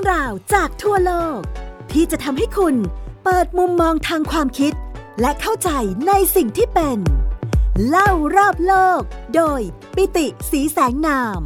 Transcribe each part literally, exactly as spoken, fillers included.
ราวจากทั่วโลกที่จะทำให้คุณเปิดมุมมองทางความคิดและเข้าใจในสิ่งที่เป็นเล่ารอบโลกโดยปิติศรีแสงนาม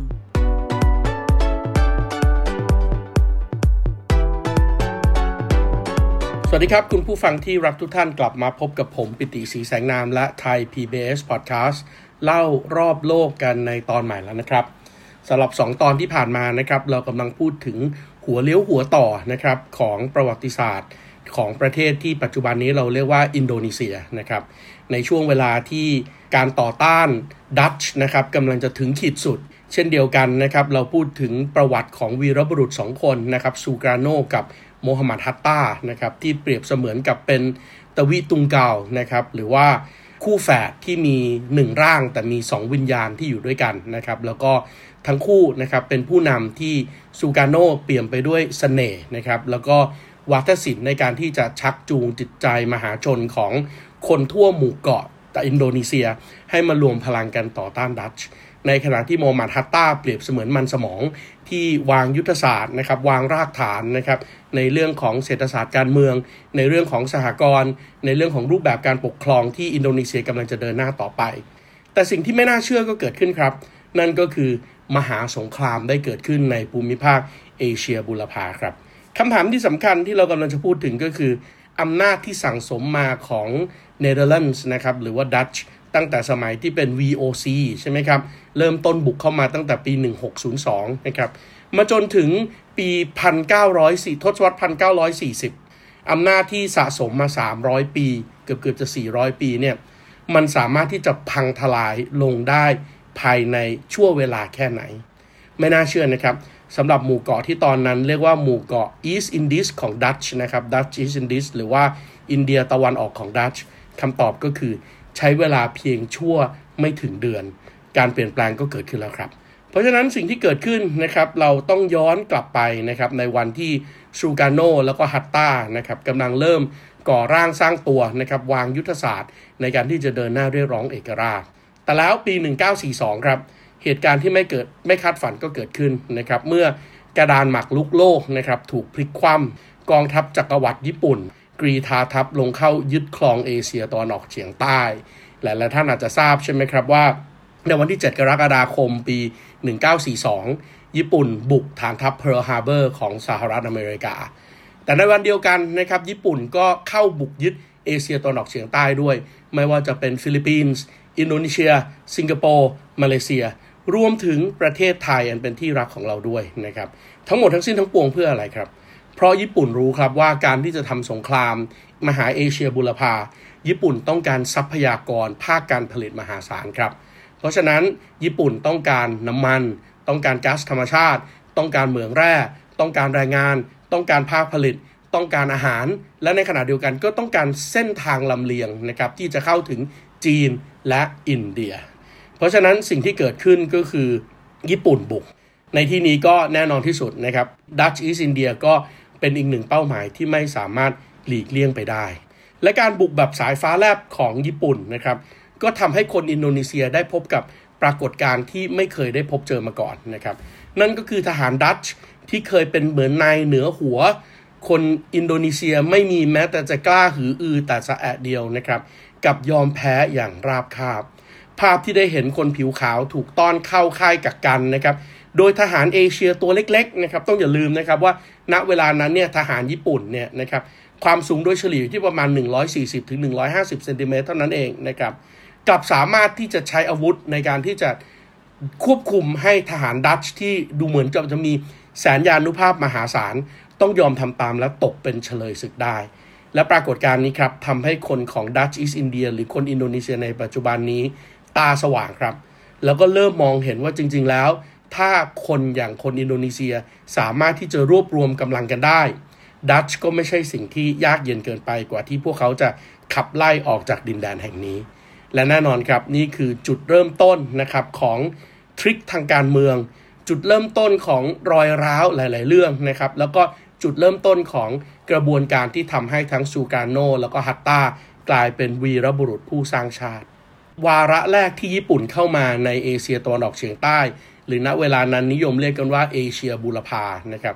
สวัสดีครับคุณผู้ฟังที่รักทุกท่านกลับมาพบกับผมปิติศรีแสงนามและไทย พี บี เอส Podcast เล่ารอบโลกกันในตอนใหม่แล้วนะครับสำหรับสองตอนที่ผ่านมานะครับเรากำลังพูดถึงหัวเลี้ยวหัวต่อนะครับของประวัติศาสตร์ของประเทศที่ปัจจุบันนี้เราเรียกว่าอินโดนีเซียนะครับในช่วงเวลาที่การต่อต้านดัตช์นะครับกำลังจะถึงขีดสุดเช่นเดียวกันนะครับเราพูดถึงประวัติของวีรบุรุษสองคนนะครับซูการโนกับโมฮัมหมัดฮัตตานะครับที่เปรียบเสมือนกับเป็นตะวิตุงเกานะครับหรือว่าคู่แฝดที่มีหนึ่งร่างแต่มีสองวิญญาณที่อยู่ด้วยกันนะครับแล้วก็ทั้งคู่นะครับเป็นผู้นำที่ซูการโนเปี่ยมไปด้วยเสน่ห์นะครับแล้วก็วาทศิลป์ในการที่จะชักจูงจิตใจมหาชนของคนทั่วหมู่เกาะอินโดนีเซียให้มารวมพลังกันต่อต้านดัตช์ในขณะที่โมฮัมหมัดฮัตตาเปรียบเสมือนมันสมองที่วางยุทธศาสตร์นะครับวางรากฐานนะครับในเรื่องของเศรษฐศาสตร์การเมืองในเรื่องของสหกรณ์ในเรื่องของรูปแบบการปกครองที่อินโดนีเซียกำลังจะเดินหน้าต่อไปแต่สิ่งที่ไม่น่าเชื่อก็เกิดขึ้นครับนั่นก็คือมหาสงครามได้เกิดขึ้นในภูมิภาคเอเชียบุรพาครับคำถามที่สำคัญที่เรากำลังจะพูดถึงก็คืออำนาจที่สั่งสมมาของเนเธอร์แลนด์นะครับหรือว่าดัตช์ตั้งแต่สมัยที่เป็น วี โอ ซี ใช่ไหมครับเริ่มต้นบุกเข้ามาตั้งแต่ปีหนึ่งพันหกร้อยสองนะครับมาจนถึงปีหนึ่งพันเก้าร้อยสี่ทศวรรษหนึ่งพันเก้าร้อยสี่สิบอำนาจที่สะสมมาสามร้อยปีเกือบๆจะสี่ร้อยปีเนี่ยมันสามารถที่จะพังทลายลงได้ภายในชั่วเวลาแค่ไหนไม่น่าเชื่อนะครับสำหรับหมู่เกาะที่ตอนนั้นเรียกว่าหมู่เกาะ East Indies ของดัตช์นะครับ Dutch East Indies หรือว่าอินเดียตะวันออกของดัตช์คำตอบก็คือใช้เวลาเพียงชั่วไม่ถึงเดือนการเปลี่ยนแปลงก็เกิดขึ้นแล้วครับเพราะฉะนั้นสิ่งที่เกิดขึ้นนะครับเราต้องย้อนกลับไปนะครับในวันที่ซูการโนแล้วก็ฮัตตานะครับกำลังเริ่มก่อร่างสร้างตัวนะครับวางยุทธศาสตร์ในการที่จะเดินหน้าเรียกร้องเอกราชแต่แล้วปีหนึ่งพันเก้าร้อยสี่สิบสองครับเหตุการณ์ที่ไม่เกิดไม่คาดฝันก็เกิดขึ้นนะครับเมื่อกระดานหมากรุกโลกนะครับถูกพลิกคว่ำกองทัพจักรวรรดิญี่ปุ่นกรีธาทัพลงเข้ายึดครองเอเชียตะวันออกเฉียงใต้หลายๆท่านอาจจะทราบใช่ไหมครับว่าในวันที่เจ็ดกรกฎาคมปีหนึ่งพันเก้าร้อยสี่สิบสองญี่ปุ่นบุกฐานทัพเพิร์ลฮาร์เบอร์ของสหรัฐอเมริกาแต่ในวันเดียวกันนะครับญี่ปุ่นก็เข้าบุกยึดเอเชียตะวันออกเฉียงใต้ด้วยไม่ว่าจะเป็นฟิลิปปินส์อินโดนีเซียสิงคโปร์มาเลเซียรวมถึงประเทศไทยอันเป็นที่รักของเราด้วยนะครับทั้งหมดทั้งสิ้นทั้งปวงเพื่ออะไรครับเพราะญี่ปุ่นรู้ครับว่าการที่จะทำสงครามมหาเอเชียบุรพาญี่ปุ่นต้องการทรัพยากรภาคการผลิตมหาศาลครับเพราะฉะนั้นญี่ปุ่นต้องการน้ำมันต้องการก๊าซธรรมชาติต้องการเหมืองแร่ต้องการแรงงานต้องการภาคผลิตต้องการอาหารและในขณะเดียวกันก็ต้องการเส้นทางลำเลียงนะครับที่จะเข้าถึงจีนและอินเดียเพราะฉะนั้นสิ่งที่เกิดขึ้นก็คือญี่ปุ่นบุกในที่นี้ก็แน่นอนที่สุดนะครับ Dutch East India ก็เป็นอีกหนึ่งเป้าหมายที่ไม่สามารถหลีกเลี่ยงไปได้และการบุกแบบสายฟ้าแลบของญี่ปุ่นนะครับก็ทำให้คนอินโดนีเซียได้พบกับปรากฏการณ์ที่ไม่เคยได้พบเจอมาก่อนนะครับนั่นก็คือทหารดัตช์ที่เคยเป็นเหมือนนายเหนือหัวคนอินโดนีเซียไม่มีแม้แต่จะกล้าหืออือแต่สะแอะเดียวนะครับกับยอมแพ้อย่างราบคาบภาพที่ได้เห็นคนผิวขาวถูกต้อนเข้าค่ายกักกันนะครับโดยทหารเอเชียตัวเล็กๆนะครับต้องอย่าลืมนะครับว่าณเวลานั้นเนี่ยทหารญี่ปุ่นเนี่ยนะครับความสูงโดยเฉลี่ยที่ประมาณหนึ่งร้อยสี่สิบถึงหนึ่งร้อยห้าสิบเซนติเมตรเท่านั้นเองนะครับกลับสามารถที่จะใช้อาวุธในการที่จะควบคุมให้ทหารดัตช์ที่ดูเหมือนจะจะมีแสนยานุภาพมหาศาลต้องยอมทำตามและตกเป็นเฉลยศึกได้และปรากฏการณ์นี้ครับทำให้คนของ Dutch East India หรือคนอินโดนีเซียในปัจจุบันนี้ตาสว่างครับแล้วก็เริ่มมองเห็นว่าจริงๆแล้วถ้าคนอย่างคนอินโดนีเซียสามารถที่จะรวบรวมกำลังกันได้ดัตช์ก็ไม่ใช่สิ่งที่ยากเย็นเกินไปกว่าที่พวกเขาจะขับไล่ออกจากดินแดนแห่งนี้และแน่นอนครับนี่คือจุดเริ่มต้นนะครับของทริคทางการเมืองจุดเริ่มต้นของรอยร้าวหลายๆเรื่องนะครับแล้วก็จุดเริ่มต้นของกระบวนการที่ทำให้ทั้งซูการโนแล้วก็ฮัตตากลายเป็นวีรบุรุษผู้สร้างชาติวาระแรกที่ญี่ปุ่นเข้ามาในเอเชียตะวันออกเฉียงใต้หรือณเวลานั้นนิยมเรียกกันว่าเอเชียบูรพานะครับ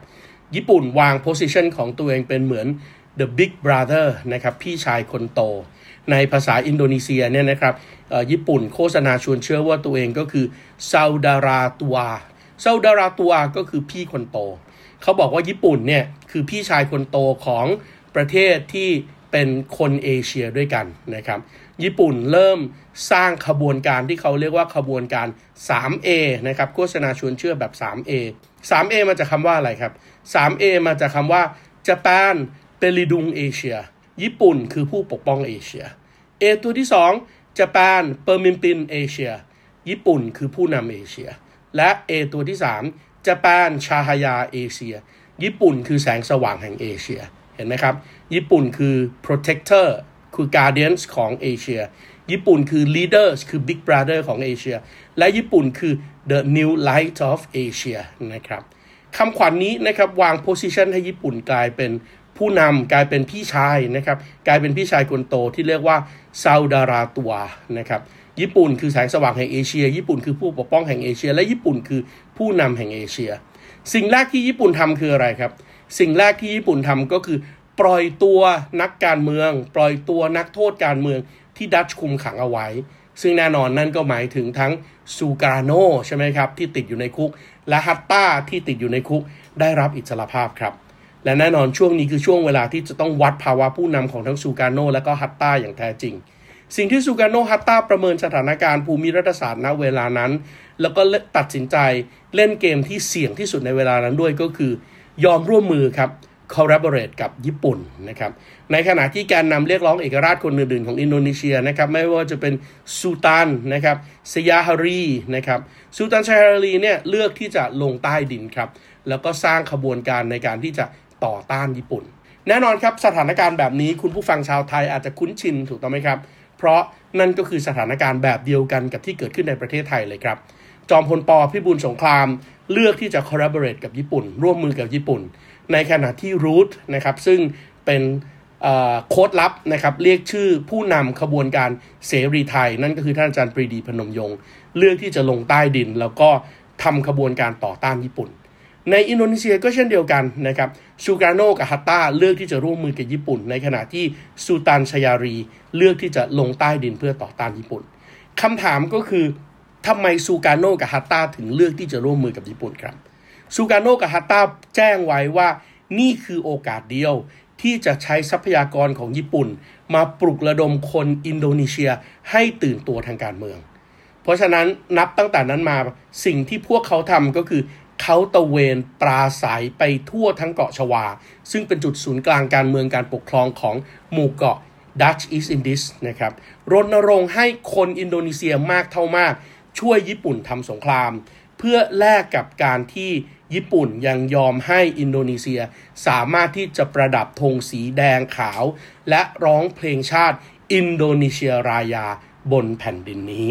ญี่ปุ่นวาง position ของตัวเองเป็นเหมือน the big brother นะครับพี่ชายคนโตในภาษาอินโดนีเซียเนี่ยนะครับญี่ปุ่นโฆษณาชวนเชื่อว่าตัวเองก็คือ saudara tua saudara tua ก็คือพี่คนโตเขาบอกว่าญี่ปุ่นเนี่ยคือพี่ชายคนโตของประเทศที่เป็นคนเอเชียด้วยกันนะครับญี่ปุ่นเริ่มสร้างขบวนการที่เขาเรียกว่าขบวนการ ทรี เอ นะครับโฆษณาชวนเชื่อแบบ ทรี เอ ทรี เอ มาจากคำว่าอะไรครับ ทรี เอ มาจากคำว่า Japan Pelindung Asia ญี่ปุ่นคือผู้ปกป้องเอเชีย A ตัวที่สอง Japan Pemimpin Asia ญี่ปุ่นคือผู้นำเอเชียและ A ตัวที่สาม Japan Cahaya Asia ญี่ปุ่นคือแสงสว่างแห่งเอเชียเห็นไหมครับญี่ปุ่นคือ protector คือ guardians ของเอเชียญี่ปุ่นคือ leaders คือ big brother ของเอเชียและญี่ปุ่นคือ the new light of Asia นะครับคำขวัญ น, นี้นะครับวาง position ให้ญี่ปุ่นกลายเป็นผู้นำกลายเป็นพี่ชายนะครับกลายเป็นพี่ชายคนโตที่เรียกว่า saudara tua นะครับญี่ปุ่นคือแสงสว่างแห่งเอเชียญี่ปุ่นคือผู้ปกป้องแห่งเอเชียและญี่ปุ่นคือผู้นำแห่งเอเชียสิ่งแรกที่ญี่ปุ่นทำคืออะไรครับสิ่งแรกที่ญี่ปุ่นทำก็คือปล่อยตัวนักการเมืองปล่อยตัวนักโทษการเมืองที่ดัตช์คุมขังเอาไว้ซึ่งแน่นอนนั่นก็หมายถึงทั้งซูการโนใช่ไหมครับที่ติดอยู่ในคุกและฮัตตาที่ติดอยู่ในคุกได้รับอิสรภาพครับและแน่นอนช่วงนี้คือช่วงเวลาที่จะต้องวัดภาวะผู้นำของทั้งซูการโนและก็ฮัตตาอย่างแท้จริงสิ่งที่ซูการโนฮัตตาประเมินสถานการณ์ภูมิรัฐศาสตร์ณเวลานั้นแล้วก็ตัดสินใจเล่นเกมที่เสี่ยงที่สุดในเวลานั้นด้วยก็คือยอมร่วมมือครับcollaborate กับญี่ปุ่นนะครับในขณะที่การนำเรียกร้องเอกราชคนอื่นๆของอินโดนีเซียนะครับไม่ว่าจะเป็นซูตานนะครับสยาฮารีนะครับซูตานสยาฮารีเนี่ยเลือกที่จะลงใต้ดินครับแล้วก็สร้างขบวนการในการที่จะต่อต้านญี่ปุ่นแน่นอนครับสถานการณ์แบบนี้คุณผู้ฟังชาวไทยอาจจะคุ้นชินถูกต้องไหมครับเพราะนั่นก็คือสถานการณ์แบบเดียวกันกับที่เกิดขึ้นในประเทศไทยเลยครับจอมพลป.พิบูลสงครามเลือกที่จะ collaborate กับญี่ปุ่นร่วมมือกับญี่ปุ่นในขณะที่รูทนะครับซึ่งเป็นโค้ดลับนะครับเรียกชื่อผู้นำขบวนการเสรีไทยนั่นก็คือท่านอาจารย์ปรีดีพนมยงค์เลือกที่จะลงใต้ดินแล้วก็ทำขบวนการต่อต้านญี่ปุ่นในอินโดนีเซียก็เช่นเดียวกันนะครับซูการโนกับฮัตตาเลือกที่จะร่วมมือกับญี่ปุ่นในขณะที่ซูตานชยารีเลือกที่จะลงใต้ดินเพื่อต่อต้านญี่ปุ่นคำถามก็คือทำไมซูการโนกับฮัตตาถึงเลือกที่จะร่วมมือกับญี่ปุ่นครับซูการโนกับฮัตตาแจ้งไว้ว่านี่คือโอกาสเดียวที่จะใช้ทรัพยากรของญี่ปุ่นมาปลุกระดมคนอินโดนีเซียให้ตื่นตัวทางการเมืองเพราะฉะนั้นนับตั้งแต่นั้นมาสิ่งที่พวกเขาทำก็คือเขาตะเวนปราศัยไปทั่วทั้งเกาะชวาซึ่งเป็นจุดศูนย์กลางการเมืองการปกครองของหมู่เกาะ Dutch East Indies นะครับรณรงค์ให้คนอินโดนีเซียมากเท่ามากช่วยญี่ปุ่นทำสงครามเพื่อแลกกับการที่ญี่ปุ่นยังยอมให้อินโดนีเซียสามารถที่จะประดับธงสีแดงขาวและร้องเพลงชาติอินโดนีเซียรายาบนแผ่นดินนี้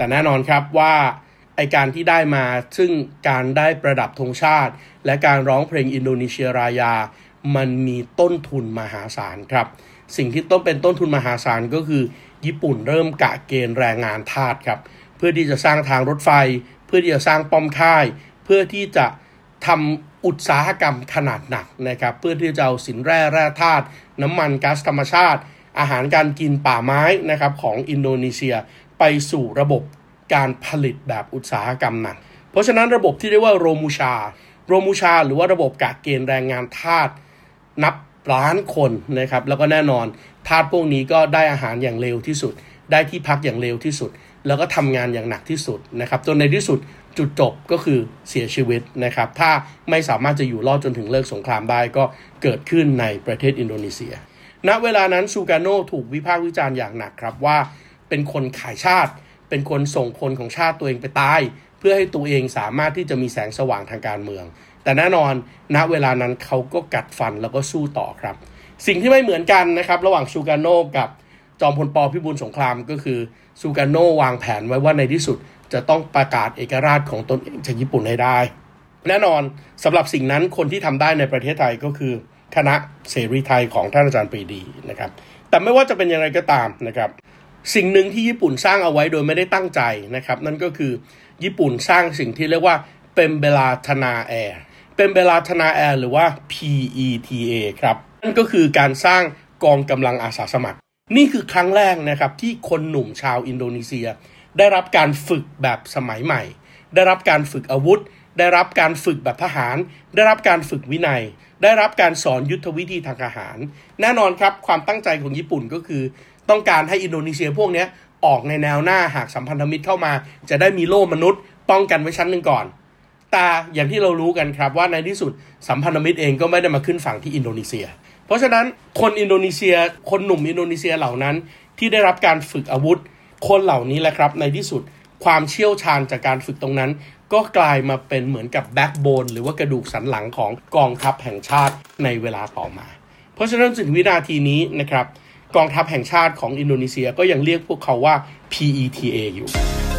แน่นอนครับว่าไอการที่ได้มาซึ่งการได้ประดับธงชาติและการร้องเพลงอินโดนีเซียรายามันมีต้นทุนมหาศาลครับสิ่งที่ต้องเป็นต้นทุนมหาศาลก็คือญี่ปุ่นเริ่มกะเกณฑ์แรงงานทาสครับเพื่อที่จะสร้างทางรถไฟเพื่อที่จะสร้างป้อมค่ายเพื่อที่จะทำอุตสาหกรรมขนาดหนักนะครับเพื่อที่จะเอาสินแร่แร่ธาตุน้ำมันก๊าซธรรมชาติอาหารการกินป่าไม้นะครับของอินโดนีเซียไปสู่ระบบการผลิตแบบอุตสาหกรรมหนักเพราะฉะนั้นระบบที่เรียกว่าโรมูชาโรมูชาหรือว่าระบบกะเกณฑ์แรงงานทาสนับล้านคนนะครับแล้วก็แน่นอนทาสพวกนี้ก็ได้อาหารอย่างเร็วที่สุดได้ที่พักอย่างเร็วที่สุดแล้วก็ทำงานอย่างหนักที่สุดนะครับจนในที่สุดจุดจบก็คือเสียชีวิตนะครับถ้าไม่สามารถจะอยู่รอดจนถึงเลิกสงครามได้ก็เกิดขึ้นในประเทศอินโดนีเซียณเวลานั้นซูการโนถูกวิพากษ์วิจารณ์อย่างหนักครับว่าเป็นคนขายชาติเป็นคนส่งคนของชาติตัวเองไปตายเพื่อให้ตัวเองสามารถที่จะมีแสงสว่างทางการเมืองแต่แน่นอนณเวลานั้นเขาก็กัดฟันแล้วก็สู้ต่อครับสิ่งที่ไม่เหมือนกันนะครับระหว่างซูการโนกับจอมพลป.พิบูลสงครามก็คือซูการโนวางแผนไว้ว่าในที่สุดจะต้องประกาศเอกราชของตนเองจากญี่ปุ่นให้ได้แน่นอนสำหรับสิ่งนั้นคนที่ทำได้ในประเทศไทยก็คือคณะเสรีไทยของท่านอาจารย์ปรีดีนะครับแต่ไม่ว่าจะเป็นอย่างไรก็ตามนะครับสิ่งหนึ่งที่ญี่ปุ่นสร้างเอาไว้โดยไม่ได้ตั้งใจนะครับนั่นก็คือญี่ปุ่นสร้างสิ่งที่เรียกว่าเป็นเบลาธนาแอร์เป็นเบลาธนาแอร์หรือว่า พี อี ที เอ ครับนั่นก็คือการสร้างกองกำลังอาสาสมัครนี่คือครั้งแรกนะครับที่คนหนุ่มชาวอินโดนีเซียได้รับการฝึกแบบสมัยใหม่ได้รับการฝึกอาวุธได้รับการฝึกแบบทหารได้รับการฝึกวินัยได้รับการสอนยุทธวิธีทางทหารแน่นอนครับความตั้งใจของญี่ปุ่นก็คือต้องการให้อินโดนีเซียพวกนี้ออกในแนวหน้าหากสัมพันธมิตรเข้ามาจะได้มีโล่มนุษย์ป้องกันไว้ชั้นหนึ่งก่อนแต่อย่างที่เรารู้กันครับว่าในที่สุดสัมพันธมิตรเองก็ไม่ได้มาขึ้นฝั่งที่อินโดนีเซียเพราะฉะนั้นคนอินโดนีเซียคนหนุ่มอินโดนีเซียเหล่านั้นที่ได้รับการฝึกอาวุธคนเหล่านี้แหละครับในที่สุดความเชี่ยวชาญจากการฝึกตรงนั้นก็กลายมาเป็นเหมือนกับแบ็กโบนหรือว่ากระดูกสันหลังของกองทัพแห่งชาติในเวลาต่อมาเพราะฉะนั้นถึงวินาทีนี้นะครับกองทัพแห่งชาติของอินโดนีเซียก็ยังเรียกพวกเขาว่า พี อี ที เอ อยู่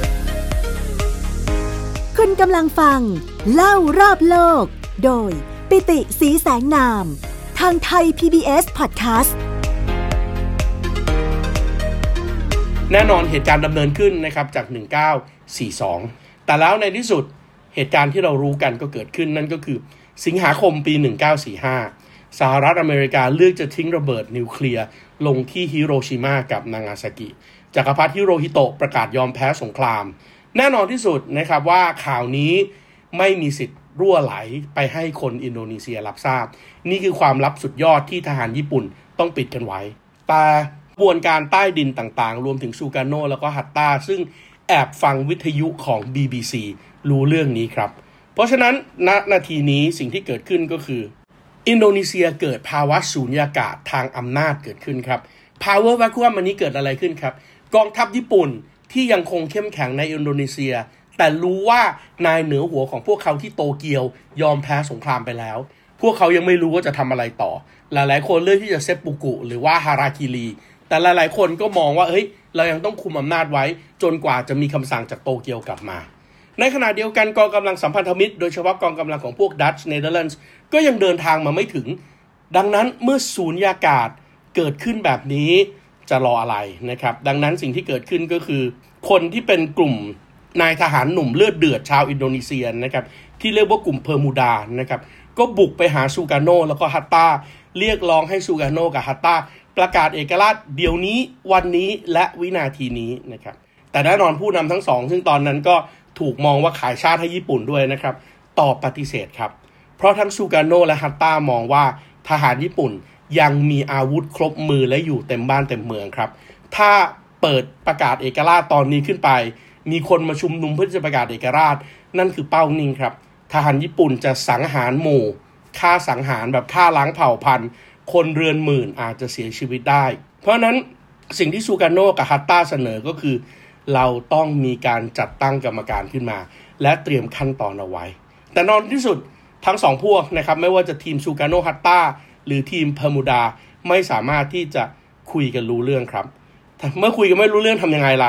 คุณกำลังฟังเล่ารอบโลกโดยปิติศรีแสงนามทางไทย พี บี เอส Podcast แน่นอนเหตุการณ์ดำเนินขึ้นนะครับจากหนึ่งพันเก้าร้อยสี่สิบสองแต่แล้วในที่สุดเหตุการณ์ที่เรารู้กันก็เกิดขึ้นนั่นก็คือสิงหาคมปีหนึ่งพันเก้าร้อยสี่สิบห้าสหรัฐอเมริกาเลือกจะทิ้งระเบิดนิวเคลียร์ลงที่ฮิโรชิมากับนางาซากิจักรพรรดิฮิโรฮิโตะประกาศยอมแพ้สงครามแน่นอนที่สุดนะครับว่าข่าวนี้ไม่มีสิทธิ์รั่วไหลไปให้คนอินโดนีเซียรับทราบนี่คือความลับสุดยอดที่ทหารญี่ปุ่นต้องปิดกันไว้แต่กระบวนการใต้ดินต่างๆรวมถึงซูการโนแล้วก็ฮัตตาซึ่งแอบฟังวิทยุของ บี บี ซี รู้เรื่องนี้ครับเพราะฉะนั้นณนาทีนี้สิ่งที่เกิดขึ้นก็คืออินโดนีเซียเกิดภาวะสูญญากาศทางอำนาจเกิดขึ้นครับ Power Vacuum อันนี้เกิดอะไรขึ้นครับกองทัพญี่ปุ่นที่ยังคงเข้มแข็งในอินโดนีเซียแต่รู้ว่านายเหนือหัวของพวกเขาที่โตเกียวยอมแพ้สงครามไปแล้วพวกเขายังไม่รู้ว่าจะทำอะไรต่อหลายๆคนเลือกที่จะเซปปุกุหรือว่าฮาราคิรีแต่หลายๆคนก็มองว่าเฮ้ยเรายังต้องคุมอำนาจไว้จนกว่าจะมีคำสั่งจากโตเกียวกลับมาในขณะเดียวกันกองกำลังสัมพันธมิตรโดยเฉพาะกองกำลังของพวกดัตช์เนเธอร์แลนด์ก็ยังเดินทางมาไม่ถึงดังนั้นเมื่อสูญญากาศเกิดขึ้นแบบนี้จะรออะไรนะครับดังนั้นสิ่งที่เกิดขึ้นก็คือคนที่เป็นกลุ่มนายทหารหนุ่มเลือดเดือดชาวอินโดนีเซียนะครับที่เรียกว่ากลุ่มเพอร์มูดานะครับก็บุกไปหาซูการโนแล้วก็ฮัตตาเรียกร้องให้ซูการโนกับฮัตตาประกาศเอกราชเดี๋ยวนี้วันนี้และวินาทีนี้นะครับแต่แน่นอนผู้นำทั้งสองซึ่งตอนนั้นก็ถูกมองว่าขายชาติให้ญี่ปุ่นด้วยนะครับตอบปฏิเสธครับเพราะทั้งซูการโนและฮัตตามองว่าทหารญี่ปุ่นยังมีอาวุธครบมือและอยู่เต็มบ้านเต็มเมืองครับถ้าเปิดประกาศเอกราชตอนนี้ขึ้นไปมีคนมาชุมนุมเพื่อจะประกาศเอกราชนั่นคือเป้านิ่งครับทหารญี่ปุ่นจะสังหารหมู่ฆ่าสังหารแบบฆ่าล้างเผ่าพันธุ์คนเรือนหมื่นอาจจะเสียชีวิตได้เพราะนั้นสิ่งที่ซูการโนกับฮัตตาเสนอก็คือเราต้องมีการจัดตั้งกรรมการขึ้นมาและเตรียมขั้นตอนเอาไว้แต่นอนที่สุดทั้งสองพวกนะครับไม่ว่าจะทีมซูการโนฮัตตาหรือทีมเพอร์มูดาไม่สามารถที่จะคุยกันรู้เรื่องครับเมื่อคุยกันไม่รู้เรื่องทำยังไงล่ะ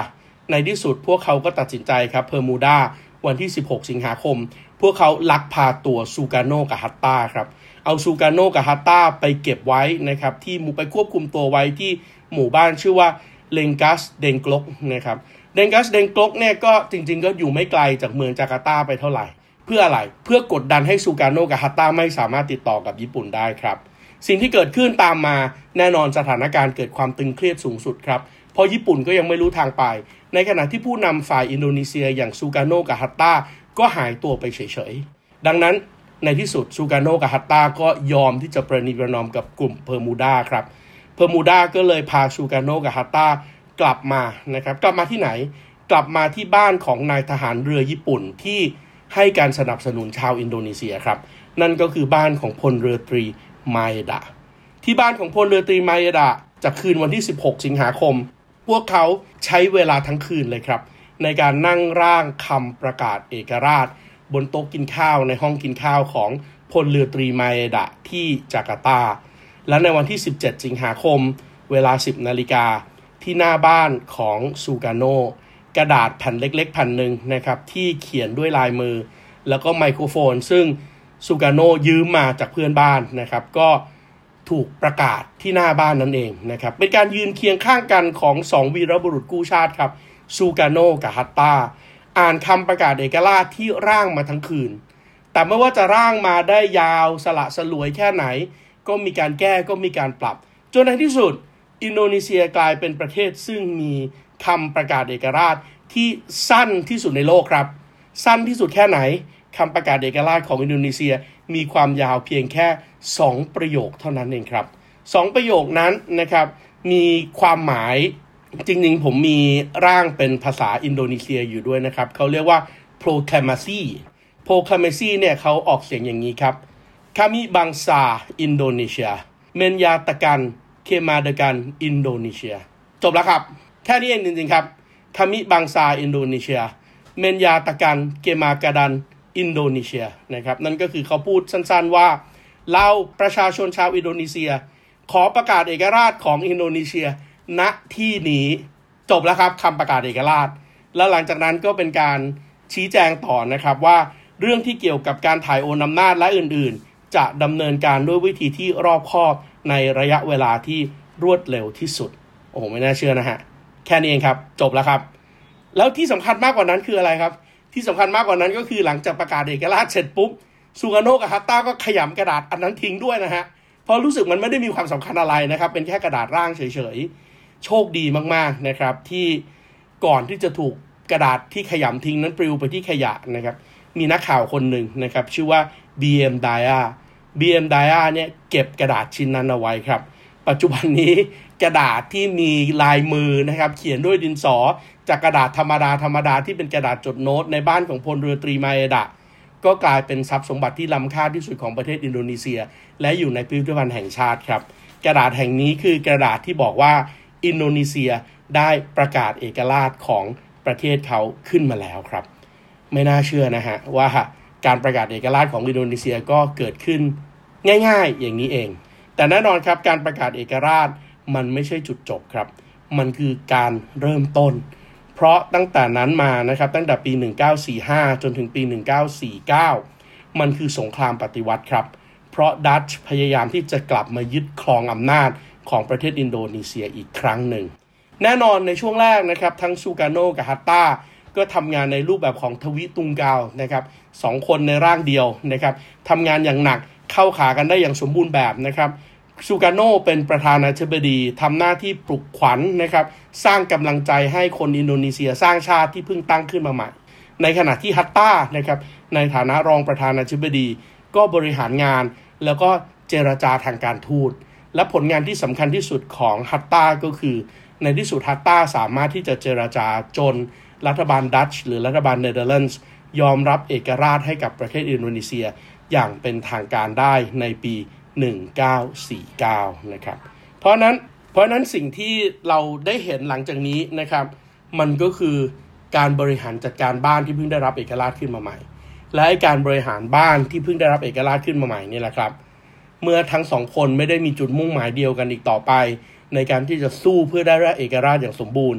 ในที่สุดพวกเขาก็ตัดสินใจครับเพอร์มูดาวันที่สิบหกสิงหาคมพวกเขาลักพาตัวซูการโนกับฮัตตาครับเอาซูการโนกับฮัตตาไปเก็บไว้นะครับที่หมู่ไปควบคุมตัวไว้ที่หมู่บ้านชื่อว่าเลงกัสเดงกลกนะครับเดงกัสเดงกลกเนี่ยก็จริงๆก็อยู่ไม่ไกลจากเมืองจาการ์ตาไปเท่าไหร่เพื่ออะไรเพื่อกดดันให้ซูการโนกับฮัตตาไม่สามารถติดต่อกับญี่ปุ่นได้ครับสิ่งที่เกิดขึ้นตามมาแน่นอนสถานการณ์เกิดความตึงเครียดสูงสุดครับเพราะญี่ปุ่นก็ยังไม่รู้ทางไปในขณะที่ผู้นำฝ่ายอินโดนีเซียอย่างซูการโนกับฮัตตาก็หายตัวไปเฉยๆดังนั้นในที่สุดซูการโนกับฮัตตาก็ยอมที่จะประนีประนอมกับกลุ่มเพอร์มูดาครับเพอร์มูดาก็เลยพาซูการโนกับฮัตตากลับมานะครับกลับมาที่ไหนกลับมาที่บ้านของนายทหารเรือญี่ปุ่นที่ให้การสนับสนุนชาวอินโดนีเซียครับนั่นก็คือบ้านของพลเรือตรีมาเอดะที่บ้านของพลเรือตรีมาเอดะจากคืนวันที่สิบหกสิงหาคมพวกเขาใช้เวลาทั้งคืนเลยครับในการนั่งร่างคำประกาศเอกราชบนโต๊ะกินข้าวในห้องกินข้าวของพลเรือตรีมาเอดะที่จาการ์ตาและในวันที่สิบเจ็ดสิงหาคมเวลา สิบนาฬิกาที่หน้าบ้านของซูการโนกระดาษแผ่นเล็กๆแผ่นหนึ่งนะครับที่เขียนด้วยลายมือแล้วก็ไมโครโฟนซึ่งซูการโนยืมมาจากเพื่อนบ้านนะครับก็ถูกประกาศที่หน้าบ้านนั่นเองนะครับเป็นการยืนเคียงข้างกันของสองวีรบุรุษกู้ชาติครับซูการโนกับฮัตตาอ่านคำประกาศเอกราชที่ร่างมาทั้งคืนแต่ไม่ว่าจะร่างมาได้ยาวสละสลวยแค่ไหนก็มีการแก้ก็มีการปรับจนในที่สุดอินโดนีเซียกลายเป็นประเทศซึ่งมีคำประกาศเอกราชที่สั้นที่สุดในโลกครับสั้นที่สุดแค่ไหนคำประกาศเอกราชของอินโดนีเซียมีความยาวเพียงแค่สองประโยคเท่านั้นเองครับสองประโยคนั้นนะครับมีความหมายจริงๆผมมีร่างเป็นภาษาอินโดนีเซียอยู่ด้วยนะครับเขาเรียกว่า proclamasi proclamasi เนี่ยเขาออกเสียงอย่างนี้ครับ Kami bangsa Indonesia menyatakan kemerdekaan Indonesia จบแล้วครับแค่นี้เองจริงๆครับ Kami bangsa Indonesia menyatakan kemerdekaanอินโดนีเซียนะครับนั่นก็คือเขาพูดสั้นๆว่าเราประชาชนชาวอินโดนีเซียขอประกาศเอกราชของอินโดนีเซียณที่นี้จบแล้วครับคำประกาศเอกราชแล้วหลังจากนั้นก็เป็นการชี้แจงต่อนะครับว่าเรื่องที่เกี่ยวกับการถ่ายโอนอำนาจและอื่นๆจะดำเนินการด้วยวิธีที่รอบคอบในระยะเวลาที่รวดเร็วที่สุดโอ้โหไม่น่าเชื่อนะฮะแค่นี้เองครับจบแล้วครับแล้วที่สำคัญมากกว่านั้นคืออะไรครับที่สำคัญมากกว่านั้นก็คือหลังจากประกาศเอกราชเสร็จปุ๊บซูการโนกับฮัตตาก็ขยำกระดาษอันนั้นทิ้งด้วยนะฮะเพราะรู้สึกมันไม่ได้มีความสำคัญอะไรนะครับเป็นแค่กระดาษร่างเฉยๆโชคดีมากๆนะครับที่ก่อนที่จะถูกกระดาษที่ขยำทิ้งนั้นปลิวไปที่ขยะนะครับมีนักข่าวคนหนึ่งนะครับชื่อว่า บี เอ็ม Daya บี เอ็ม Daya เนี่ยเก็บกระดาษชิ้นนั้นเอาไว้ครับปัจจุบันนี้กระดาษที่มีลายมือนะครับเขียนด้วยดินสอจากกระดาษธรรมดาธรรมดาที่เป็นกระดาษจดโน้ตในบ้านของพลเรือตรีมาเอดะก็กลายเป็นทรัพย์สมบัติที่ล้ำค่าที่สุดของประเทศอินโดนีเซียและอยู่ในพิพิธภัณฑ์แห่งชาติครับกระดาษแห่งนี้คือกระดาษที่บอกว่าอินโดนีเซียได้ประกาศเอกราชของประเทศเขาขึ้นมาแล้วครับไม่น่าเชื่อนะฮะว่าการประกาศเอกราชของอินโดนีเซียก็เกิดขึ้นง่ายๆอย่างนี้เองแต่แน่นอนครับการประกาศเอกราชมันไม่ใช่จุดจบครับมันคือการเริ่มต้นเพราะตั้งแต่นั้นมานะครับตั้งแต่ปีหนึ่งเก้าสี่ห้าจนถึงปีหนึ่งเก้าสี่เก้ามันคือสงครามปฏิวัติครับเพราะดัตช์พยายามที่จะกลับมายึดครองอำนาจของประเทศอินโดนีเซียอีกครั้งหนึ่งแน่นอนในช่วงแรกนะครับทั้งซูการโนกับฮัตตาก็ทำงานในรูปแบบของทวิตุงกาวนะครับสองคนในร่างเดียวนะครับทำงานอย่างหนักเข้าขากันได้อย่างสมบูรณ์แบบนะครับซูการโนเป็นประธานาธิบดีทำหน้าที่ปลุกขวัญ น, นะครับสร้างกำลังใจให้คนอินโดนีเซียสร้างชาติที่เพิ่งตั้งขึ้นมาใหม่ในขณะที่ฮัตตานะครับในฐานะรองประธานาธิบดีก็บริหารงานแล้วก็เจรจาทางการทูตและผลงานที่สำคัญที่สุดของฮัตตาก็คือในที่สุดฮัตตาสามารถที่จะเจรจาจนรัฐบาลดัตช์หรือรัฐบาลเนเธอร์แลนด์ยอมรับเอกราชให้กับประเทศอินโดนีเซียอย่างเป็นทางการได้ในปีหนึ่งเก้าสี่เก้านะครับเพราะนั้นเพราะนั้นสิ่งที่เราได้เห็นหลังจากนี้นะครับมันก็คือการบริหารจัดการบ้านที่เพิ่งได้รับเอกราชขึ้นมาใหม่และการบริหารบ้านที่เพิ่งได้รับเอกราชขึ้นมาใหม่นี่แหละครับเมื่อทั้งสองคนไม่ได้มีจุดมุ่งหมายเดียวกันอีกต่อไปในการที่จะสู้เพื่อได้รับเอกราชอย่างสมบูรณ์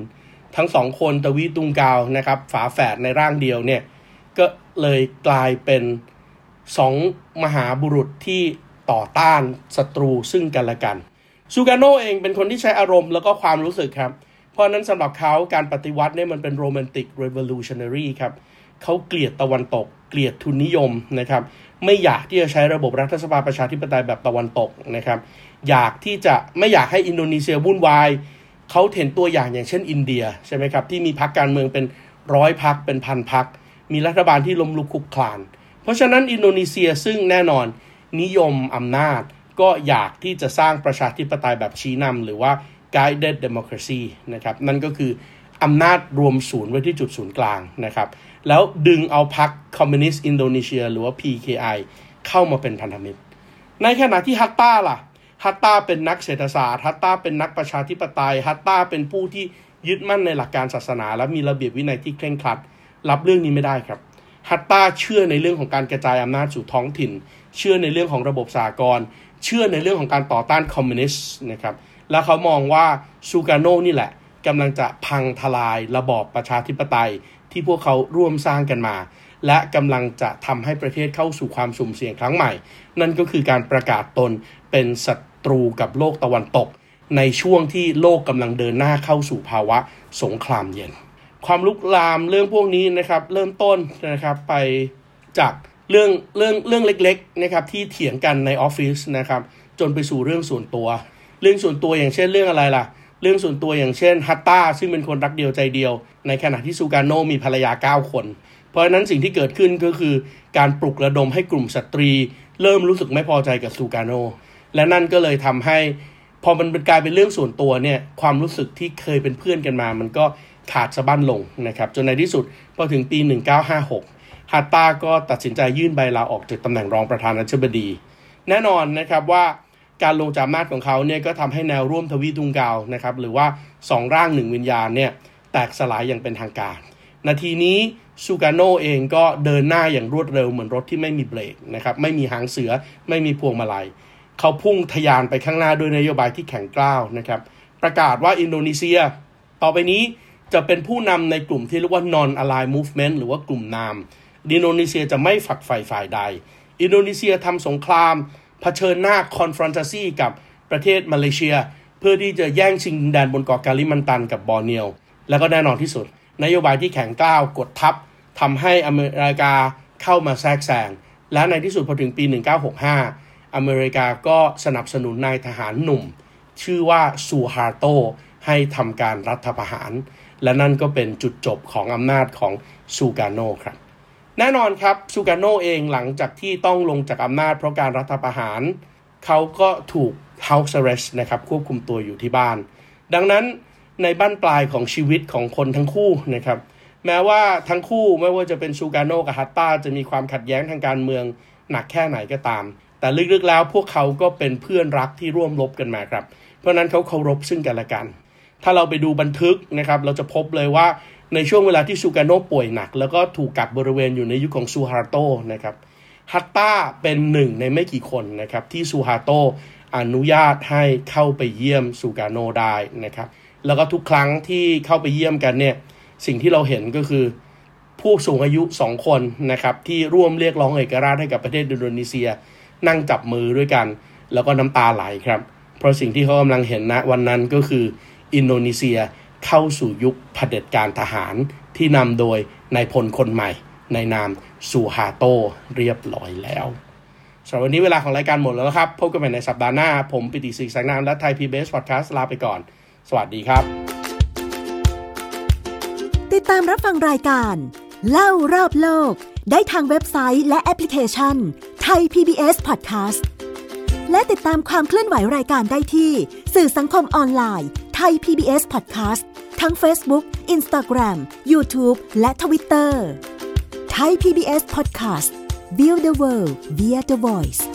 ทั้งสองคนตวีตุงกาวนะครับฝาแฝดในร่างเดียวเนี่ยก็เลยกลายเป็นสองมหาบุรุษที่ต่อต้านศัตรูซึ่งกันและกันซูการโนเองเป็นคนที่ใช้อารมณ์แล้วก็ความรู้สึกครับเพราะนั้นสำหรับเขาการปฏิวัติเนี่ยมันเป็นโรแมนติกเรโวลูชันนารีครับเขาเกลียดตะวันตกเกลียดทุนนิยมนะครับไม่อยากที่จะใช้ระบบรัฐสภาประชาธิปไตยแบบตะวันตกนะครับอยากที่จะไม่อยากให้อินโดนีเซียวุ่นวายเขาเห็นตัวอย่างอย่างเช่นอินเดียใช่ไหมครับที่มีพรรคการเมืองเป็นร้อยพรรคเป็นพันพรรคมีรัฐบาลที่ล้มลุกคลุกคลานเพราะฉะนั้นอินโดนีเซียซึ่งแน่นอนนิยมอำนาจก็อยากที่จะสร้างประชาธิปไตยแบบชี้นำหรือว่า guided democracy นะครับนั่นก็คืออำนาจรวมศูนย์ไว้ที่จุดศูนย์กลางนะครับแล้วดึงเอาพรรคคอมมิวนิสต์อินโดนีเซียหรือว่า พี เค ไอ เข้ามาเป็นพันธมิตรในขณะที่ฮัตตาล่ะฮัตตาเป็นนักเศรษฐศาสตร์ฮัตตาเป็นนักประชาธิปไตยฮัตตาเป็นผู้ที่ยึดมั่นในหลักการศาสนาและมีระเบียบวินัยที่เคร่งครัดรับเรื่องนี้ไม่ได้ครับฮัตตาเชื่อในเรื่องของการกระจายอำนาจสู่ท้องถิ่นเชื่อในเรื่องของระบบสากลเชื่อในเรื่องของการต่อต้านคอมมิวนิสต์นะครับและเขามองว่าซูการโนนี่แหละกำลังจะพังทลายระบอบประชาธิปไตยที่พวกเขาร่วมสร้างกันมาและกำลังจะทำให้ประเทศเข้าสู่ความสุ่มเสี่ยงครั้งใหม่นั่นก็คือการประกาศตนเป็นศัตรูกับโลกตะวันตกในช่วงที่โลกกำลังเดินหน้าเข้าสู่ภาวะสงครามเย็นความลุกลามเรื่องพวกนี้นะครับเริ่มต้นนะครับไปจากเรื่องเรื่องเรื่องเล็กๆนะครับที่เถียงกันในออฟฟิศนะครับจนไปสู่เรื่องส่วนตัวเรื่องส่วนตัวอย่างเช่นเรื่องอะไรล่ะเรื่องส่วนตัวอย่างเช่นฮัตตาซึ่งเป็นคนรักเดียวใจเดียวในขณะที่ซูการโนมีภรรยาเก้าคนเพราะฉะนั้นสิ่งที่เกิดขึ้นก็คือการปลุกระดมให้กลุ่มสตรีเริ่มรู้สึกไม่พอใจกับซูการโนและนั่นก็เลยทำให้พอมันเป็นกลายเป็นเรื่องส่วนตัวเนี่ยความรู้สึกที่เคยเป็นเพื่อนกันมามันก็ขาดสะบั้นลงนะครับจนในที่สุดพอถึงปีหนึ่งเก้าห้าหกฮัตตาก็ตัดสินใจยื่นใบลาออกจากตำแหน่งรองประธานาธิบดีแน่นอนนะครับว่าการลงจากอำนาจของเขาเนี่ยก็ทำให้แนวร่วมทวีตุงกาวนะครับหรือว่าสองร่างหนึ่งวิญญาณเนี่ยแตกสลายอย่างเป็นทางการนาทีนี้ซูการโนเองก็เดินหน้าอย่างรวดเร็วเหมือนรถที่ไม่มีเบรกนะครับไม่มีหางเสือไม่มีพวงมาลัยเขาพุ่งทะยานไปข้างหน้าด้วยนโยบายที่แข็งกร้าวนะครับประกาศว่าอินโดนีเซียต่อไปนี้จะเป็นผู้นำในกลุ่มที่เรียกว่า non-aligned movement หรือว่ากลุ่มนามอินโดนีเซียจะไม่ฝักใฝ่ฝ่ายใดอินโดนีเซียทำสงครามเผชิญหน้า confrontation กับประเทศมาเลเซียเพื่อที่จะแย่งชิงดินแดนบนเกาะกาลิมันตันกับบอร์เนียวแล้วก็แน่นอนที่สุดนโยบายที่แข็งกร้าวกดทับทำให้อเมริกาเข้ามาแทรกแซงและในที่สุดพอถึงปีหนึ่งเก้าหกห้าอเมริกาก็สนับสนุนนายทหารหนุ่มชื่อว่าซูฮาโตให้ทำการรัฐประหารและนั่นก็เป็นจุดจบของอำนาจของซูการโนครับแน่นอนครับซูการโนเองหลังจากที่ต้องลงจากอำนาจเพราะการรัฐประหารเขาก็ถูก house arrest นะครับควบคุมตัวอยู่ที่บ้านดังนั้นในบั้นปลายของชีวิตของคนทั้งคู่นะครับแม้ว่าทั้งคู่ไม่ว่าจะเป็นซูการโนกับฮัตตาจะมีความขัดแย้งทางการเมืองหนักแค่ไหนก็ตามแต่ลึกๆแล้วพวกเขาก็เป็นเพื่อนรักที่ร่วมรบกันมาครับเพราะนั้นเขาเคารพซึ่งกันและกันถ้าเราไปดูบันทึกนะครับเราจะพบเลยว่าในช่วงเวลาที่ซูการโนป่วยหนักแล้วก็ถูกกักบริเวณอยู่ในยุค ของซูฮาโตนะครับฮัตตาเป็นหนึ่งในไม่กี่คนนะครับที่ซูฮาโตอนุญาตให้เข้าไปเยี่ยมซูการโนได้นะครับแล้วก็ทุกครั้งที่เข้าไปเยี่ยมกันเนี่ยสิ่งที่เราเห็นก็คือผู้สูงอายุสองคนนะครับที่ร่วมเรียกร้องเอกราชให้กับประเทศอินโดนีเซียนั่งจับมือด้วยกันแล้วก็น้ำตาไหลครับเพราะสิ่งที่เขากำลังเห็นณวันนั้นก็คืออินโดนีเซียเข้าสู่ยุคเผด็จการทหารที่นำโดยนายพลคนใหม่ในนามซูฮาโตเรียบร้อยแล้วสำหรับวันนี้เวลาของรายการหมดแล้วครับพบกันใหม่ในสัปดาห์หน้าผมปิติศรีแสงนามและไทย พี บี เอส Podcast ลาไปก่อนสวัสดีครับติดตามรับฟังรายการเล่ารอบโลกได้ทางเว็บไซต์และแอปพลิเคชันไทย พี บี เอส Podcast และติดตามความเคลื่อนไหวรายการได้ที่สื่อสังคมออนไลน์ไทย พี บี เอส Podcast ทั้ง Facebook, Instagram, YouTube และ Twitter ไทย พี บี เอส Podcast Build the World via the Voice